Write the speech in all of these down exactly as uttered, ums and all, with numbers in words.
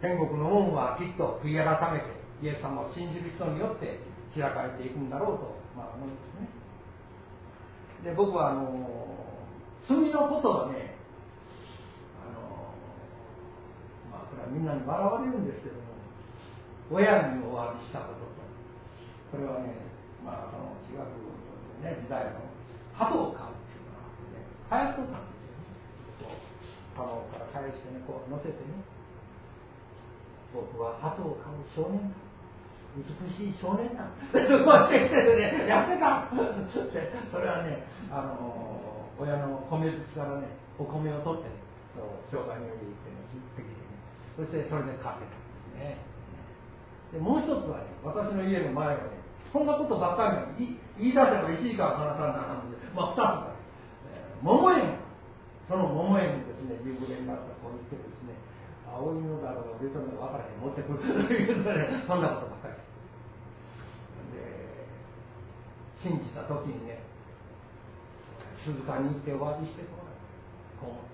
天国の門はきっと悔い改めてイエス様を信じる人によって開かれていくんだろうと、まあ、思うんですね。で僕はあの罪のことをね、あの、まあ、これはみんなに笑われるんですけども、親にお詫びしたことと、これはね、まあ、その中学の、ね、時代の鳩を飼うっていうのがあってね、生やしとったんですよね。こう卵から生やしてね、こう乗せてね、僕は鳩を飼う少年だ、美しい少年だこうやってね、やってたそれはね、あの親の米筒からね、お米を取ってね、商売に行ってね、切ってきてね、そしてそれで飼ってたんですね。でもう一つはね、私の家の前はね、そんなことばっかり言い出せばいちじかん話さんなあかんので、まあふたつだ、えー、桃園、その桃園にですね、夕暮れになったらこう言ってですね、青いのだろうが別の分からへん持ってくるというとね、そんなことばっかりしてで信じた時にね、静かに行ってお詫びしてこない、こう思った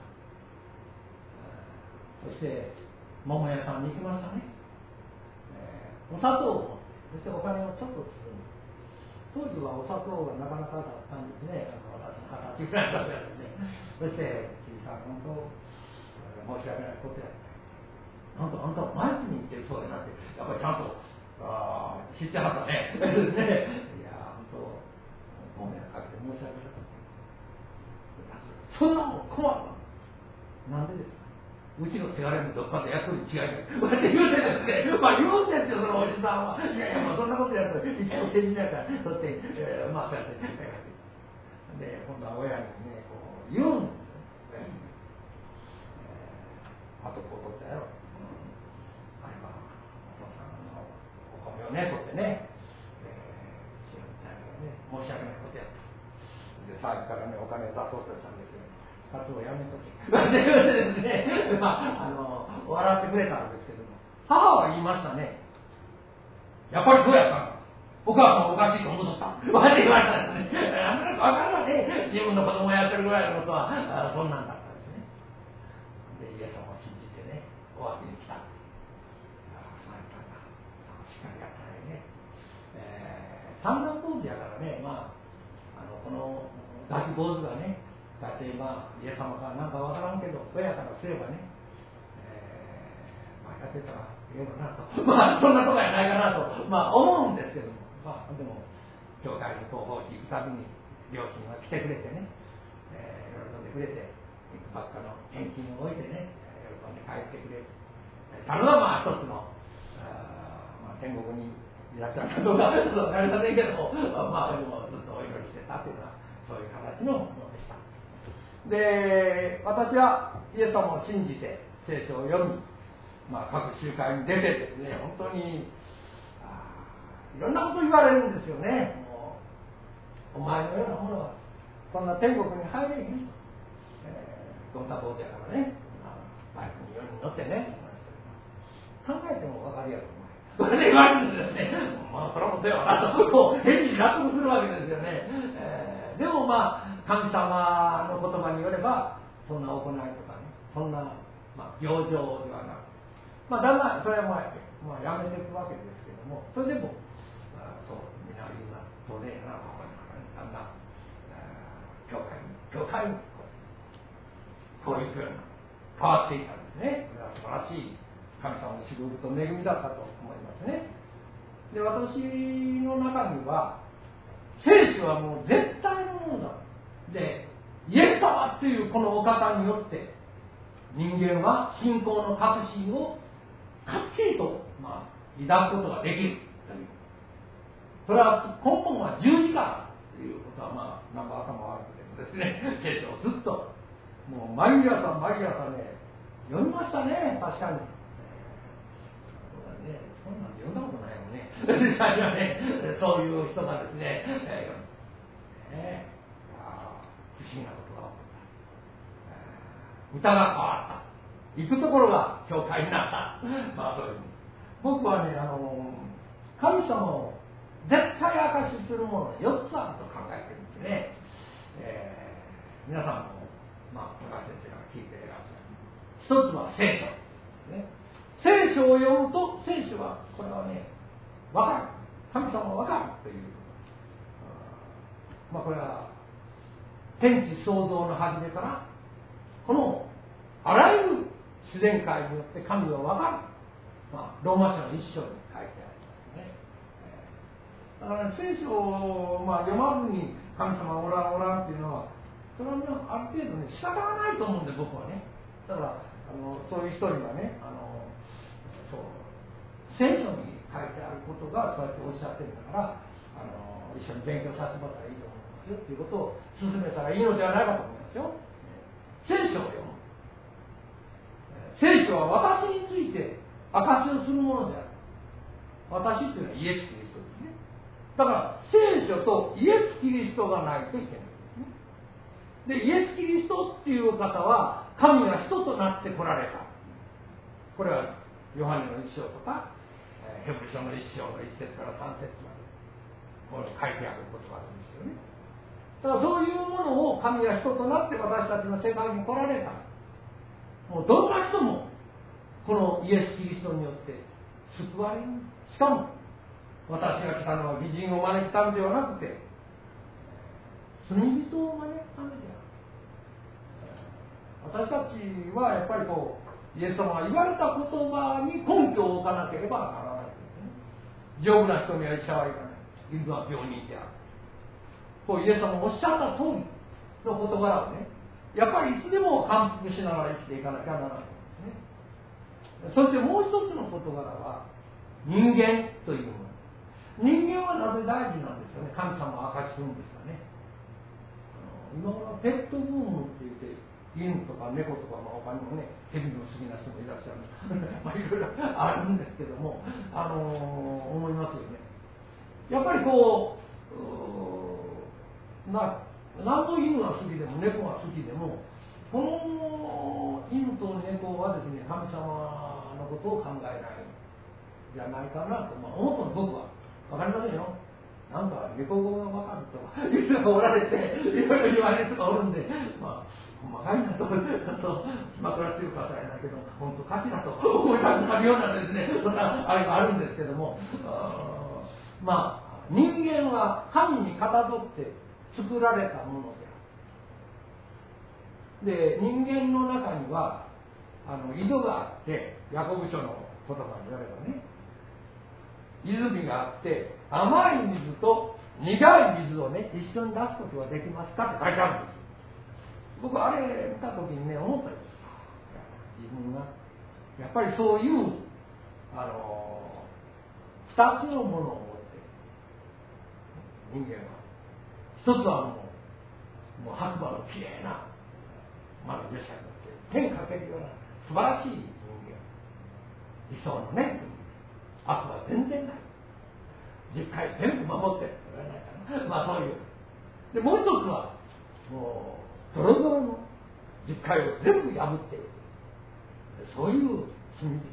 。そして桃屋さんに行きましたね、えー、お砂糖を持って、そしてお金をちょっと包んで、当時はお砂糖がなかなかだったんですね、私の二十歳ぐらいだったんですね。そして小さな本当申し訳ないことやった。なんとあんたはマイクに行ってるそうになって、やっぱりちゃんとあ知ってはったね。いや本当ごめんなさい申し訳なかった。そんなもん困るの。なんでですか。うちのせがれのどっかでやっとるに違いない。こうやって言うてるんですね。まあ言うてんですよそのおじさんは。いやいやもうそんなことやると一応手品やから取って、えー、まあそうやってで今度は親にねこう言うんですよ。えー、あとこう取ったやろ。お米をね、取ってね、えー、知らないね、申し訳ないことやった。で、最初からね、お金を出そうとしたんですよ。活動をやめとけ。ですね、まあ、あの、笑ってくれたんですけども、母は言いましたね。やっぱりそうやったんだ。お母さんおかしいと思っとった。わって言われたんですね。わからね、自分の子供をやってるぐらいのことは、そんなんだったんですね。で、イエス様を信じてね、お詫びに来た。三段ポーズやからね、まあ、あのこのガキ坊主がね、だってまあ、イエス様かなんかわからんけど、親からすればね、えー、まあ、やってたらええのなと、まあ、そんなとこやないかなと、まあ、思うんですけども、まあ、でも、教会に広報し行くたびに、両親が来てくれてね、えー、喜んでくれて、いくばっかの献金を置いてね、喜んで帰ってくれる。たのがまあ、一つの、あまあ、天国にいらっしゃるかどうか分かりませんけども、まあでもずっとお祈りしてたというのはそういう形のものでした。で、私はイエス様を信じて聖書を読み、まあ、各集会に出てですね、本当にいろんなこと言われるんですよね。もうお前のようなものはそんな天国に入れへんと、えー、どんな坊主やからね、バイクによに乗ってね、考えても分かるやろ。それで言われるんですね。まあ、それもそうやなと、こう、変に納得するわけですよね。えー、でもまあ、神様の言葉によれば、そんな行いとかね、そんな、まあ、行状ではなく、まあ、だんだん、それはまあ、まあ、やめていくわけですけども、それでも、あそう、みんな言うな、そうねえな、ここにだんだん、教会に、教会に、こういうふうに変わっていったんですね。これは素晴らしい。神様の祝福と恵みだったと思いますね。で、私の中には聖書はもう絶対のものだ。で、イエス様というこのお方によって人間は信仰の確信をかっちりと、まあ、抱くことができるという。それは根本は十字架ということは、まあ、なんか頭悪くてもですね、聖書をずっともう毎朝毎朝ね読みましたね。確かに。そんなんで読んだことないもんね。実際はね、そういう人がですね、えーね、不思議なことが起こった。歌が変わった。行くところが教会になった。まあそういう。僕はね、あの神様を絶対証しするものがよっつあると考えてるんですね。えー、皆さんも、まあ、高橋先生から聞いていらっしゃる。一つは聖書ですね。聖書を読むと聖書はこれはね分かる、神様は分かるという、まあこれは天地創造の初めからこのあらゆる自然界によって神は分かる、まあ、ローマ書の一章に書いてありますね。だから、ね、聖書を、まあ、読まずに神様おらんおらんっていうのはそれは、ね、ある程度ね仕方がないと思うんで僕はね。だからあのそういう人にはねあのそう聖書に書いてあることがそうやっておっしゃってるんだからあの一緒に勉強させてもらったらいいと思いますよっていうことを進めたらいいのではないかと思いますよ。聖書を読む、聖書は私について証しをするものである。私っていうのはイエス・キリストですね。だから聖書とイエス・キリストがないといけないんですね。でイエス・キリストっていう方は神が人となって来られた。これはヨハネの一章とかヘブル書の一章の一節から三節までこう書いてあることがあるんですよね。だからそういうものを神が人となって私たちの世界に来られた。もうどんな人もこのイエス・キリストによって救われる。しかも私が来たのは義人を招くためではなくて罪人を招くためである。私たちはやっぱりこうイエス様が言われた言葉に根拠を置かなければならないですね。丈夫な人には医者はいらない。犬は病人である。こうイエス様がおっしゃった通りの事柄をねやっぱりいつでも反復しながら生きていかなきゃならないんですね。そしてもう一つの事柄は人間というもの。人間はなぜ大事なんですよね。神様を明かしするんですかね。あの今頃ペットブームって言って犬とか猫とか、まあ、他にもね蛇の好きな人もいらっしゃるまあいろいろあるんですけども、あのー、思いますよね。やっぱりこうな何の犬が好きでも猫が好きでもこの犬と猫はですね神様のことを考えないじゃないかなと、まあ、思ったの僕は分かりませんよ。なんか猫語が分かるとかいう人がおられていろいろ言われる人がおるんで、まあ細かいなと枕強かさやないけど本当かしらと思いたくなるようなですねそんなあれがあるんですけども、あまあ人間は神にかたどって作られたものである。で人間の中にはあの井戸があってヤコブ書の言葉によればね泉があって甘い水と苦い水をね一緒に出すことができますかって書いてあるんです。僕あれ見た時にね思ったんです。自分がやっぱりそういうあの二つのものを持って人間は一つはもうもう白馬のきれいなまだ列車に乗って天かけるような素晴らしい人間理想のね悪は全然ない十回全部守ってそれはないかなまあそういうでもう一つはもうドロドロの十回を全部破っているそういう罪人。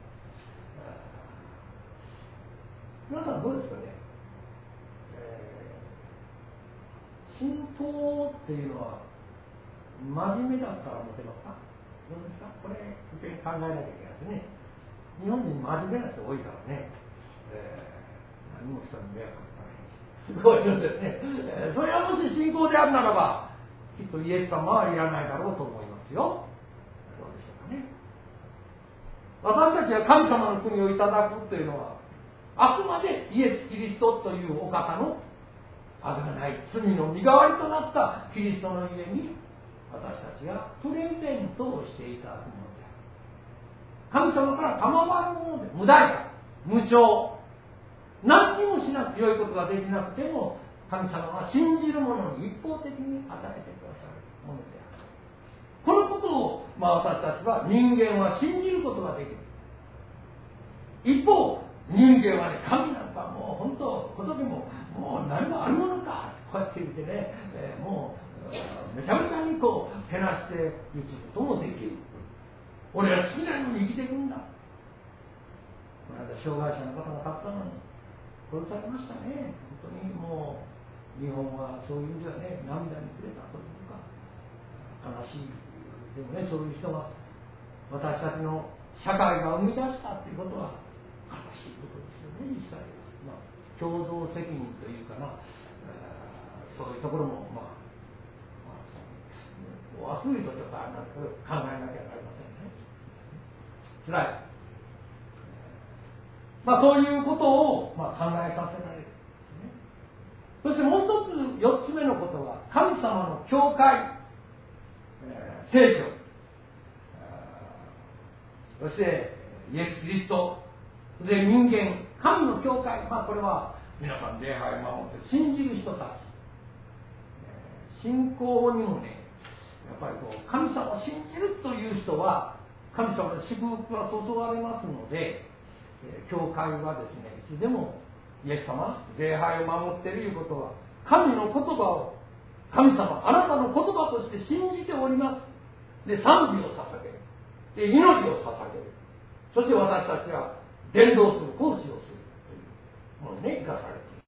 皆さんどうですかね、えー、信仰っていうのは真面目だったら持てますか。どうですか。これ一遍考えなきゃいけないですね。日本人真面目な人多いからね、えー、何も人に迷惑かからへんしこういうのですね、えー、それはもし信仰であるならばきっとイエス様はいらないだろうと思いますよ。どうでしょうかね。私たちは神様の国をいただくというのはあくまでイエス・キリストというお方のあがない罪の身代わりとなったキリストの家に私たちがプレゼントをしていただくものである。神様から賜るもので無代価無償何にもしなくて良いことができなくても神様は信じる者に一方的に与えてくださるものである。このことを、まあ、私たちは人間は信じることができる。一方人間はね神なんかもう本当仏ももう何もあるものかこうやって言ってね、えー、もうめちゃめちゃにこうけなしていくこともできる。俺は好きなように生きていくんだ。この間障害者の方がたくさん殺されましたね。本当にもう日本はそういう意味ではね涙にくれたというか悲しい。でもねそういう人が私たちの社会が生み出したということは悲しいことですよね、実際は。まあ、共同責任というかな、えー、そういうところも、まあ、まあ、忘れるとちょっとあれなんだけど、考えなきゃなりませんね。つらい。まあ、そういうことを、まあ、考えさせられるんですね。そしてもう一つ、四つ目のことは、神様の教会、えー、聖書、そしてイエス・キリスト、そして人間、神の教会、まあ、これは皆さん礼拝を守って信じる人たち、信仰にもね、やっぱりこう神様を信じるという人は神様の祝福が注がれますので、教会はですね、いつでもイエス様、礼拝を守っているということは、神の言葉を神様、あなたの言葉として信じております。で、賛美を捧げる。で、祈りを捧げる。そして私たちは伝道する、奉仕をするというものにね、生かされる。